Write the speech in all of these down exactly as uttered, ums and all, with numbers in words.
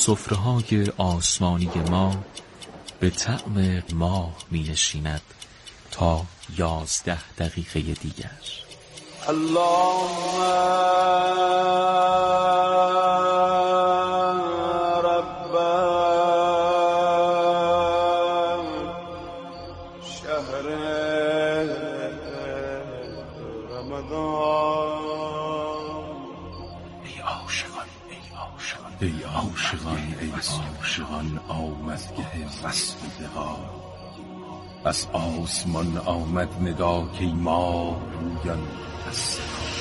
سفره‌های آسمانی ما به طعم ماه می نشیند تا یازده دقیقه دیگر. اللهم رب شهر رمضان. ای عاشقان ای عاشقان ای عاشقان ای عاشقان آمدگه وصل دهان. از آسمان آمد ندا که ما رویان هست.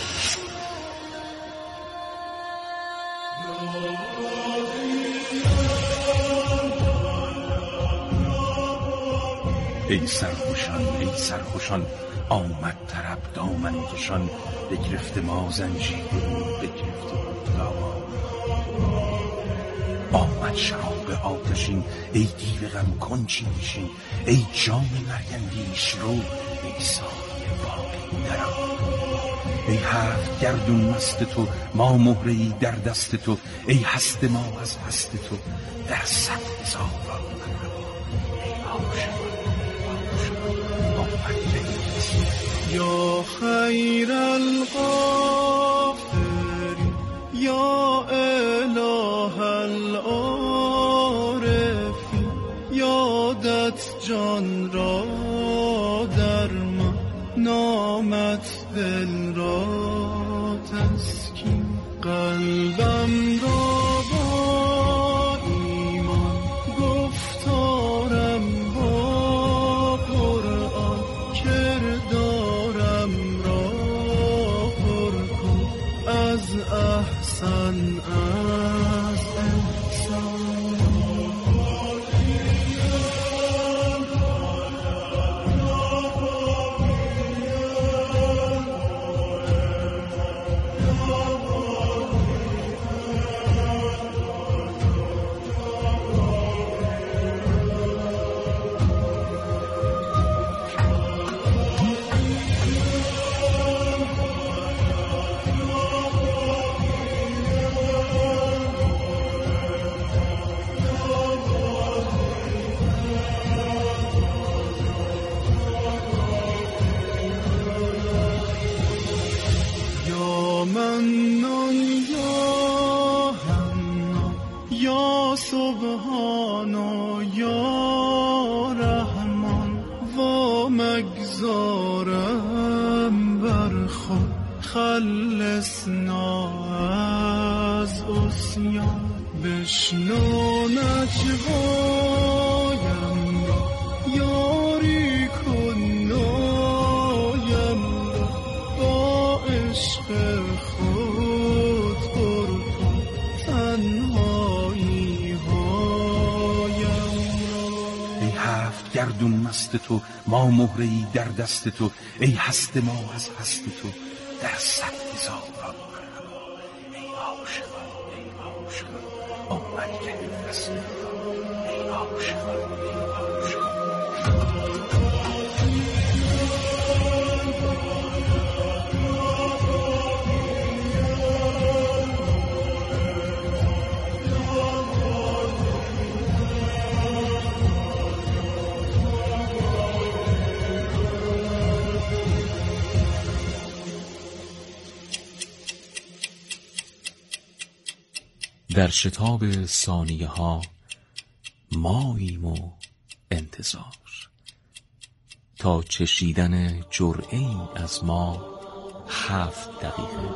ای سرخوشان ای سرخوشان آمد طرب دامن کشان. بگرفت ما زنجیر بگرفت دامان. آمد شراب آتشین ای دیو غم کن چی میشین. ای جام مرگندیش رو ای سایه باقی درم. ای هفت گردون مست تو ما مهره ای در دست تو. ای هست ما از هست تو در صد هزاران ای عاشقان یا خیر الغافرین یا اله العارفین. یادت جان را در من نامت دل را تسکین. قلبم را با ایمان گفتارم با قرآن. کردارم را پر کن از احسن از احسان. منان یا حنان یا سبحان یا رحمان. و مگذارم بر خود خلصنا از عصیان. بشنو نجوایم را یاری کن نایم را. با عشق خود پر کن تنهایی هایم را. ای هفت گردون مست تو ما مهره ای در دست تو. ای هست ما از هست تو در صد هزاران ای عاشقان ای عاشقان آمدگه وصل ای عاشقان ای عاشقان. در شتاب ثانیه ها ماییم و انتظار تا چشیدن جرعه‌ای از ما هفت دقیقه.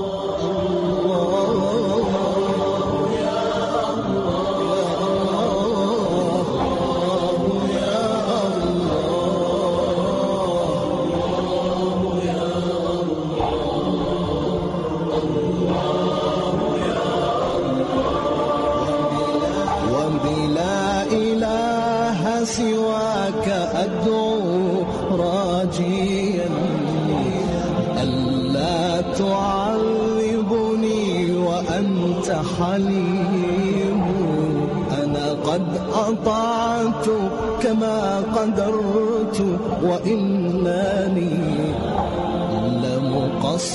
سواك أدعو راجيا ألا تعذبني وأنت حليم. أنا قد أطعت كما قدرت وإنني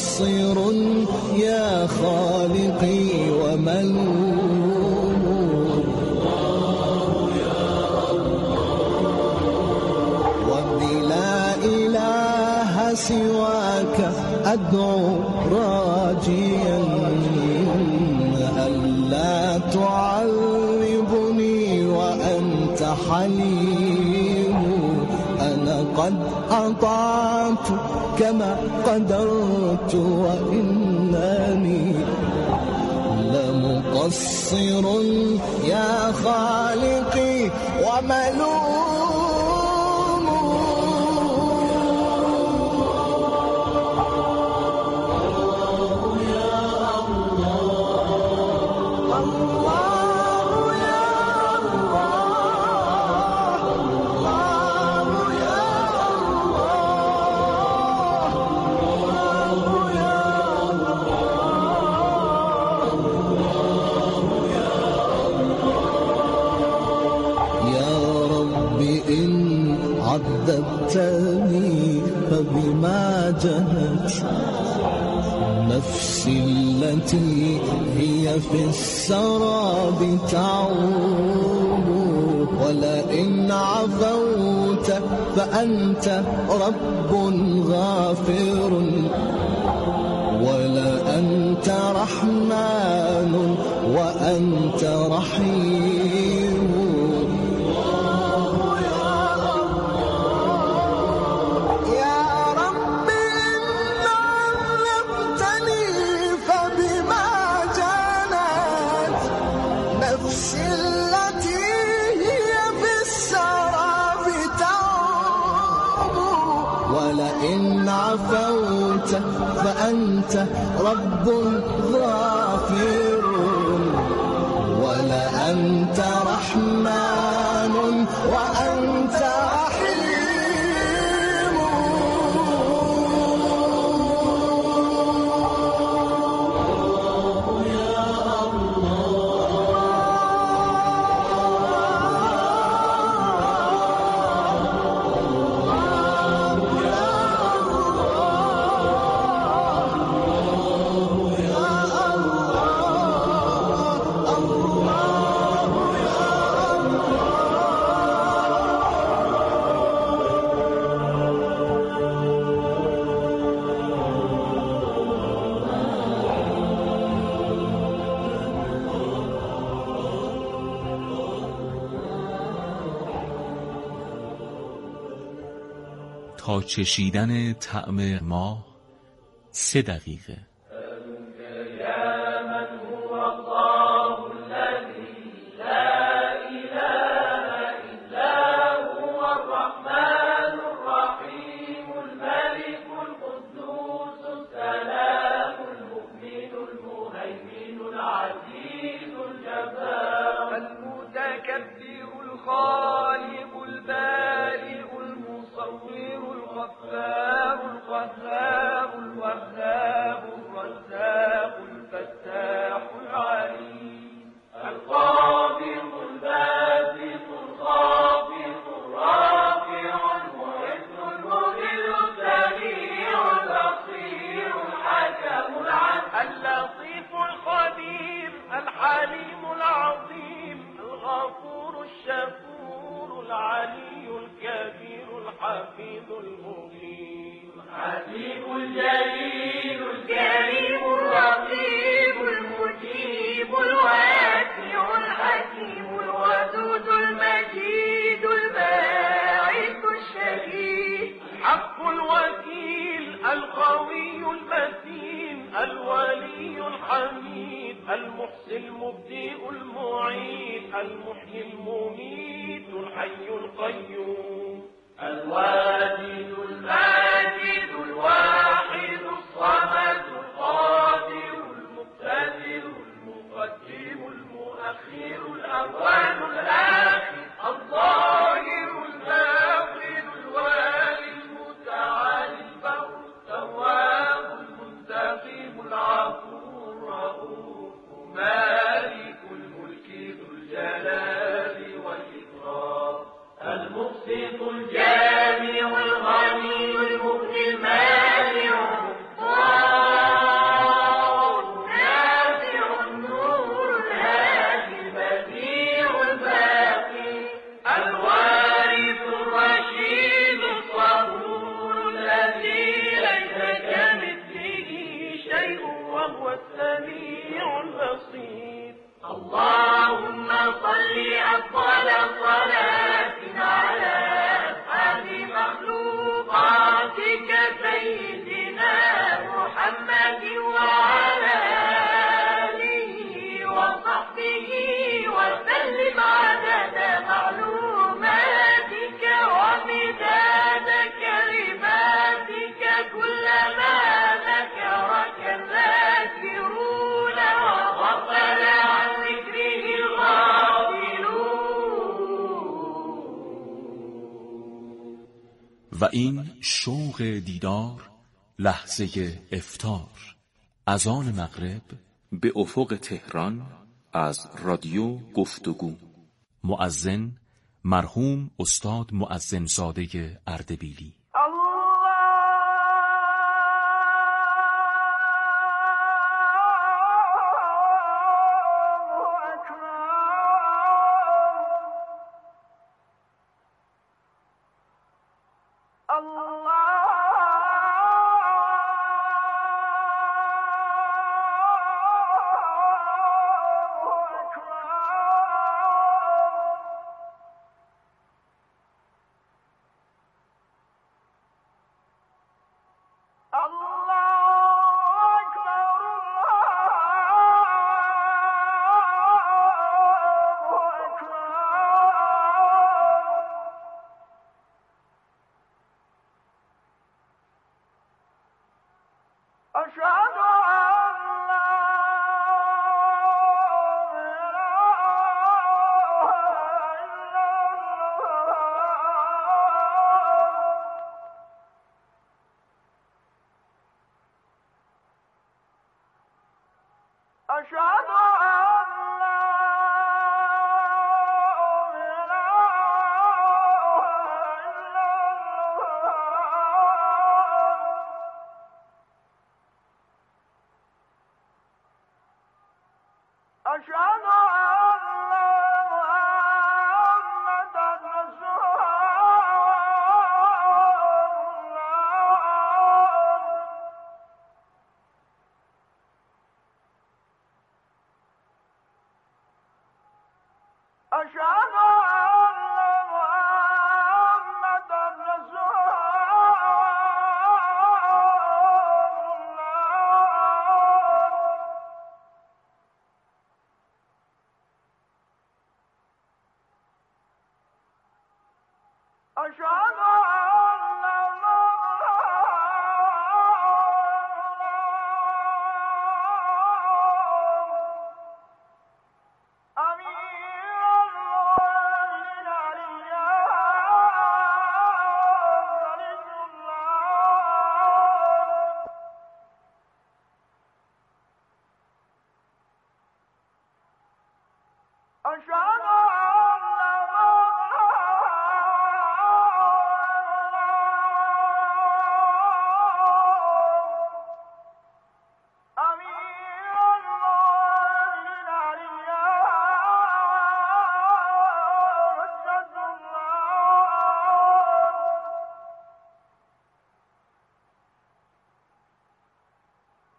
لمقصر يا خالقي وملوم. وأدعو راجيا ألا تعذبني وأنت حليم. أنا قد أطعت كما قدرت وإنني لمقصر يا خالقي وملوم. عذبتني فبما جنت نفسي التي هي في السراب تعوم. ولئن عفوت فأنت رب غافر ولا أنت رحمن وأنت رحيم. ولئن عفوت فأنت رب غافر ولا أنت رحمن وأنت رحيم. تا چشیدن طعم ماه سه دقیقه. الحكيم الجليل الكريم الرقيب المجيب الواسع الحكيم الودود المجيد الباعث الشهيد الحق الوكيل القوي المتين الولي الحميد المحسن المبدئ المعيد المحيي المميت الحي القيوم الواجد الماجد الواحد الصمد القادر المقتدر المقدم المؤخر الأول الآخر الظاهر الباطن الوالي المتعالي البر التواب المنتقم العفو الرؤوف مالك الملك ذو الجلال والإكرام المقسط الجامع الغني والسميع البصير. اللهم صل أفضل صلاة على أسعد مخلوقاتك سيدنا محمد وعلى آله وصحبه وسلم عدد معلوماتك ومداد كلماتك كلما ذكرك الذاكرون وغفل عن ذكره الغافلون. و این شوق دیدار لحظه افطار. اذان مغرب به افق تهران از رادیو گفتگو. مؤذن مرحوم استاد مؤذن زاده اردبیلی.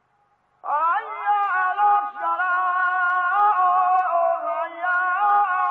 الله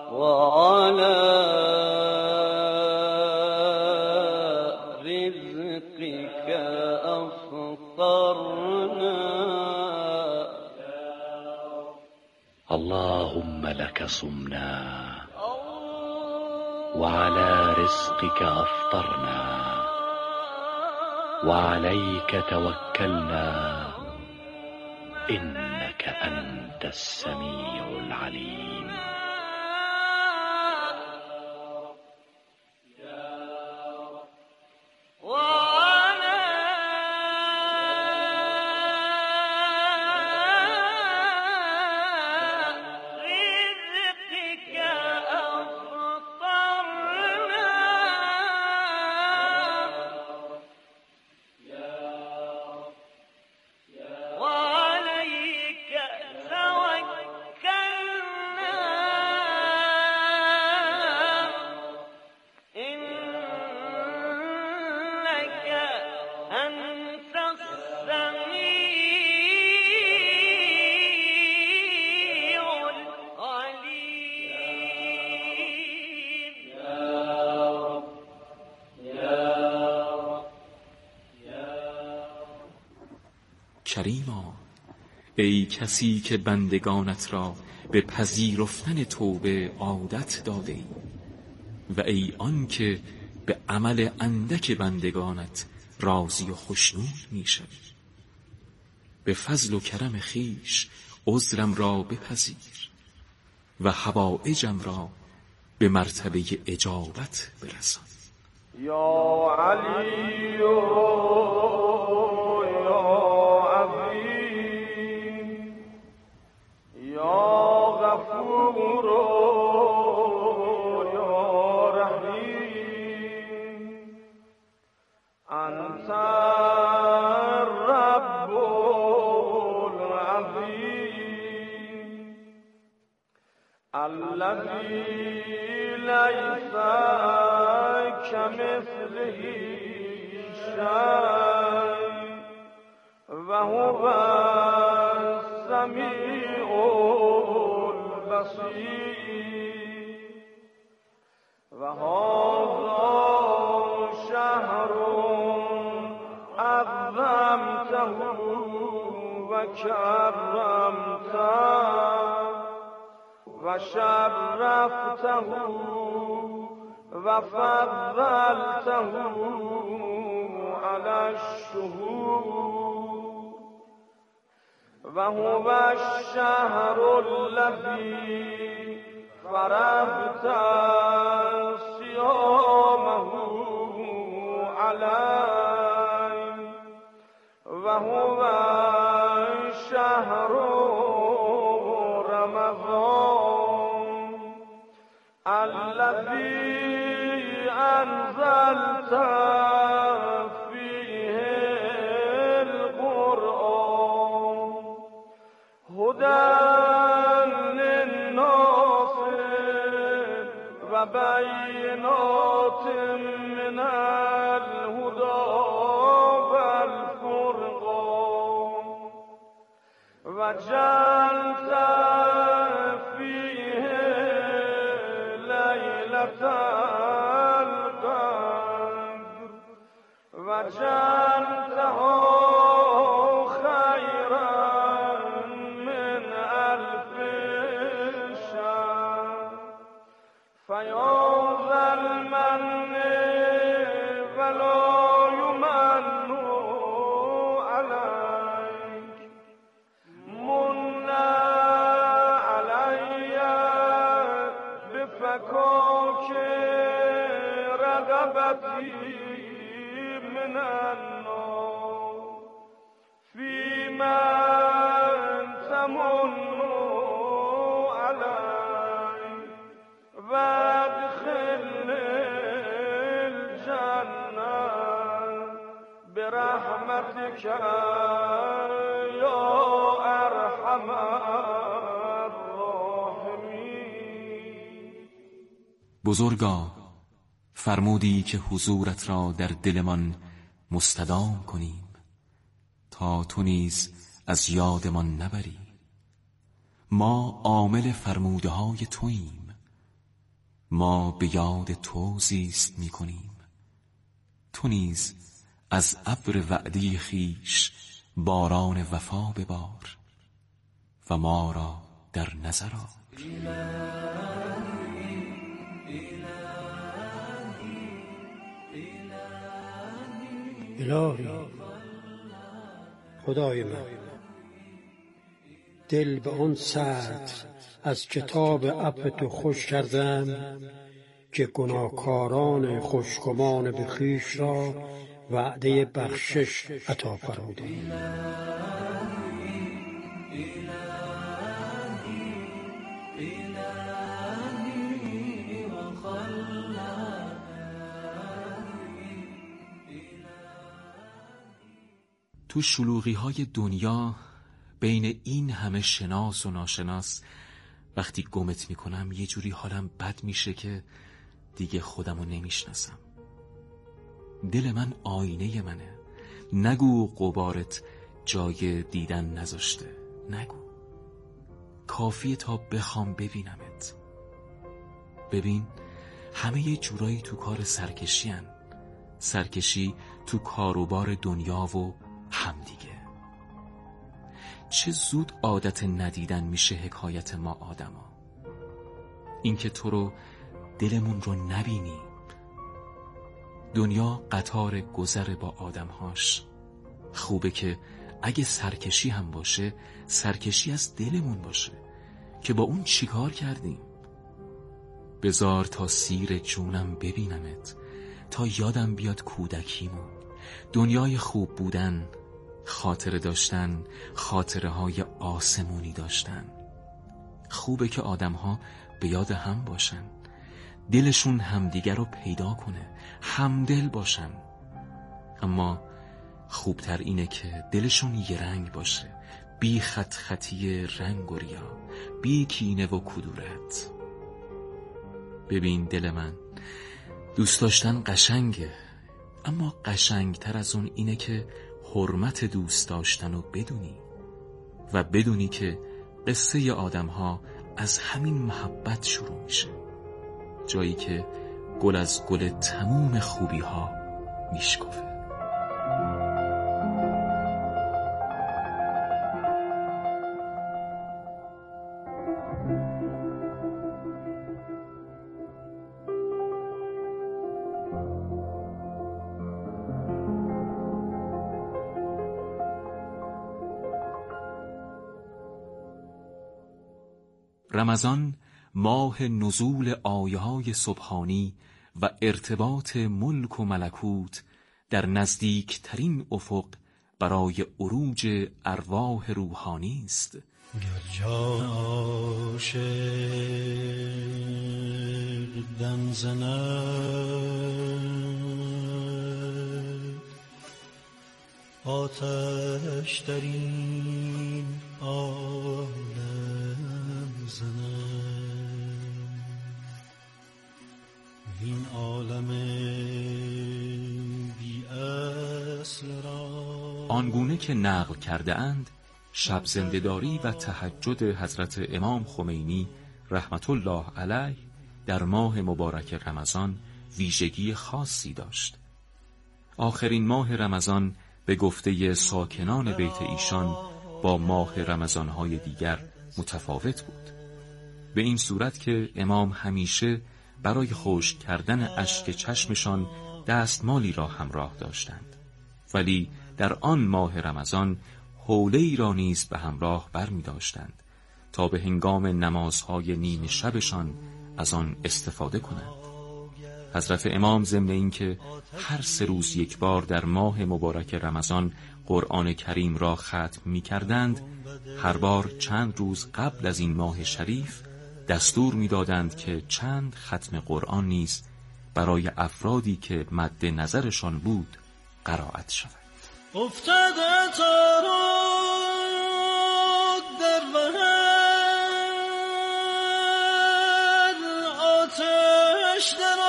وعلى رزقك أفطرنا. اللهم لك صمنا وعلى رزقك أفطرنا وعليك توكلنا إنك أنت السميع العليم. کریما، ای کسی که بندگانت را به پذیرفتن توبه عادت داده ای و ای آن که به عمل اندک بندگانت راضی و خوشنود می شوی، به فضل و کرم خیش عذرم را بپذیر و حوائجم را به مرتبه اجابت برسان. یا علی الذي ليس كمثله شيء وهو السميع البصير وهذا شهر عظمته وكرمته وشرفته وفضلته على الشهور وهو الشهر الذي فرضت صيامه عليه وهو شهر رمضان الذي أنزلت فيه القرآن هدى للناس وبينات من الهدى والفرقان وجعلت فيه ليلة القدر وجعلته خيرا من ألف شهر فيا ذا المن ولا يمن عليك من علي بفكاك رغبتي من النار فيما تمن علي وادخل الجنة برحمتك يا أرحم الراحمين. بزرگا، فرمودی که حضورت را در دلمان مستدام کنیم تا تو نیز از یادمان نبری. ما عامل فرموده های توییم ما به یاد تو زیست می کنیم. تو نیز از ابر وعده خویش باران وفا ببار و ما را در نظر آر. الهی خدای من، دل به آن سطر از کتاب عفو تو خوش کردم که گناهکاران خوشگمان به خویش را وعده بخشش عطا فرموده. تو شلوغی های دنیا بین این همه شناس و ناشناس وقتی گمت میکنم یه جوری حالم بد میشه که دیگه خودمو نمیشناسم. دل من آینه منه، نگو غبارت جای دیدن نذاشته، نگو. کافیه تا بخوام ببینمت. ببین همه یه جورایی تو کار سرکشی هن. سرکشی تو کاروبار دنیا و همدیگه. چه زود عادت ندیدن میشه حکایت ما آدما. اینکه تو رو دلمون رو نبینی. دنیا قطار گذر با آدمهاش. خوبه که اگه سرکشی هم باشه سرکشی از دلمون باشه که با اون چیکار کردیم. بذار تا سیر جونم ببینمت، تا یادم بیاد کودکیمون، دنیای خوب بودن، خاطره داشتن، خاطره های آسمونی داشتن. خوبه که آدم ها به یاد هم باشن، دلشون همدیگر رو پیدا کنه، همدل باشن. اما خوبتر اینه که دلشون یه رنگ باشه، بی خط خطی رنگ و ریا، بی کینه و کدورت. ببین دل من، دوست داشتن قشنگه، اما قشنگتر از اون اینه که حرمت دوست داشتن رو بدونی و بدونی که قصه آدم ها از همین محبت شروع میشه، جایی که گل از گل تموم خوبی ها میشکفه. رمضان ماه نزول آیه های سبحانی و ارتباط ملک و ملکوت در نزدیک ترین افق برای عروج ارواح روحانی است. گر جان عاشق دم زند، آتش در این عالم زند، این عالم بی اصل را. آنگونه که نقل کرده اند شب زنده‌داری و تهجد حضرت امام خمینی رحمت الله علیه در ماه مبارک رمضان ویژگی خاصی داشت. آخرین ماه رمضان به گفته ساکنان بیت ایشان با ماه رمضان‌های دیگر متفاوت بود، به این صورت که امام همیشه برای خشک کردن اشک چشمشان دستمالی را همراه داشتند، ولی در آن ماه رمضان حوله‌ای را نیز به همراه برمی داشتند تا به هنگام نمازهای نیمه شبشان از آن استفاده کنند. حضرت امام ضمن اینکه هر سه روز یک بار در ماه مبارک رمضان قرآن کریم را ختم می کردند، هر بار چند روز قبل از این ماه شریف دستور می دادند که چند ختم قرآن نیز برای افرادی که مد نظرشان بود قرائت شود. افتاده تارو در بهر، آتش در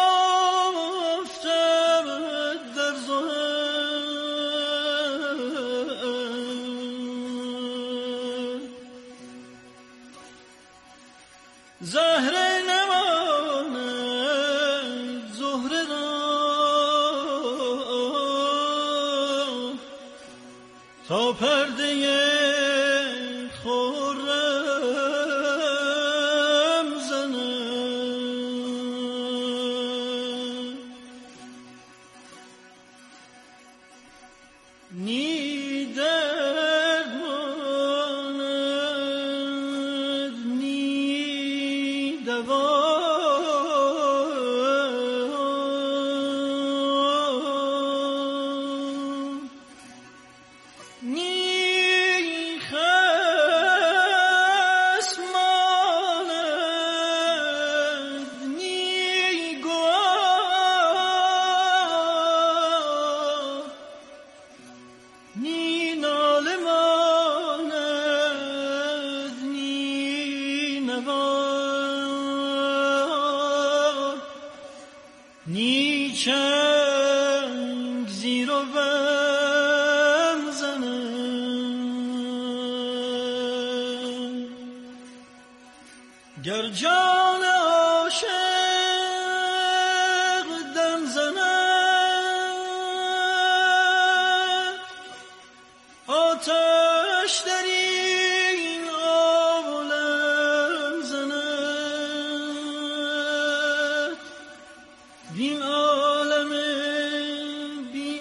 افتاد در زهر، زهر نماند نی چنگ زیر و بم زنم گر جان عاشق دم زند آتش در این عالم زند این عالم بی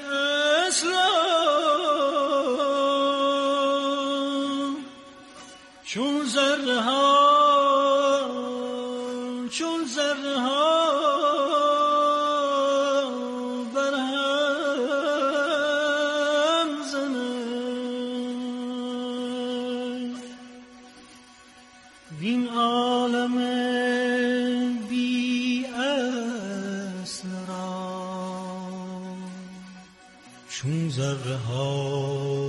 اسلام چون ذره ها چون ذره ها بر هم زنند این عالم بی اصل را چون ذره ها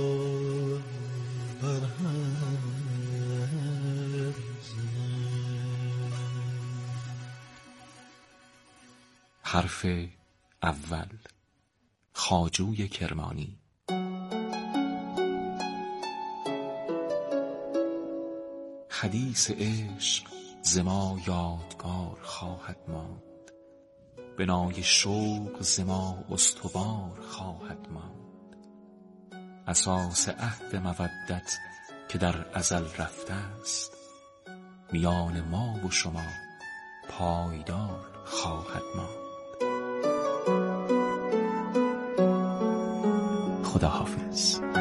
بر هم حرف اول، خواجوی کرمانی. حدیث عشق ز ما یادگار خواهد ماند، بنای شوق ز ما استوار خواهد ماند. اساس عهد مودت که در ازل رفته است، میان ما و شما پایدار خواهد ماند. خداحافظ.